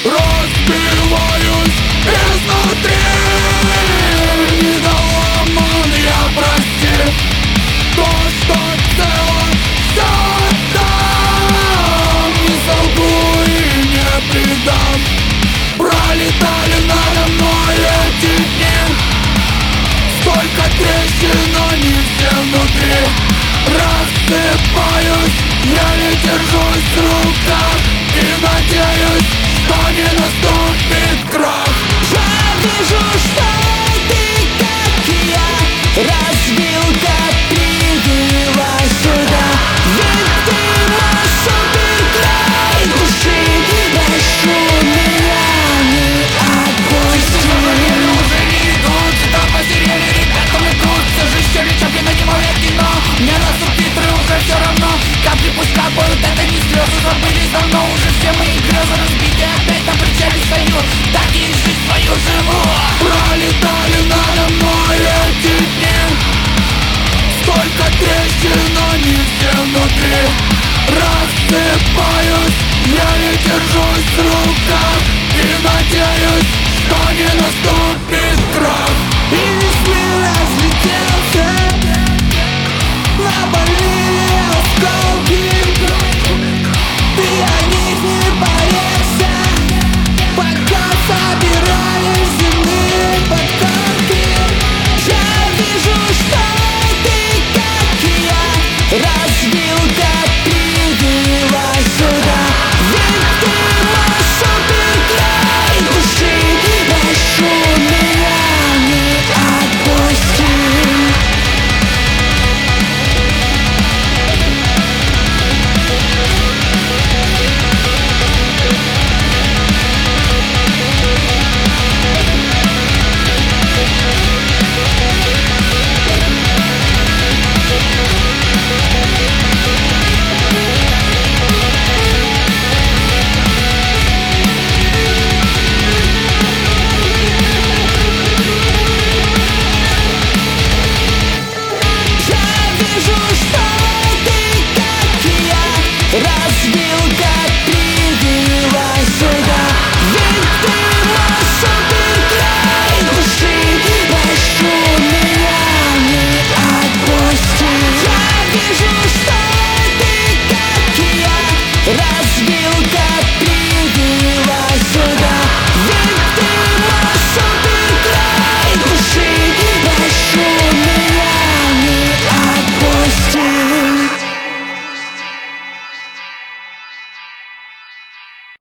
разбиваюсь изнутри. Недоломан я, прости, то, что цело, все отдам. Не солгу и не предам. Пролетали надо мной эти дни. Столько трещин, но не все внутри. Рассыпаюсь, я не держусь в руках и надеюсь, что не наступит крах. Я вижу, что ты, как и я, разбилка привела сюда. Ведь ты мой суперкрай души. Прошу меня, не отпусти. Уже не идут, цвета посерели, ребята мыкутся. Жизнь все лишь обвинаемое кино. Мне на субтитры уже все равно. Капли пусть капают, это не слезы. Забылись давно уже все мои грезы. Разбитые опять на причале стою. Так и жизнь свою живу. Пролетали надо мной эти дни. Столько трещин, но не все внутри. Рассыпаюсь, я не держусь в руках и надеюсь, что не наступит крах.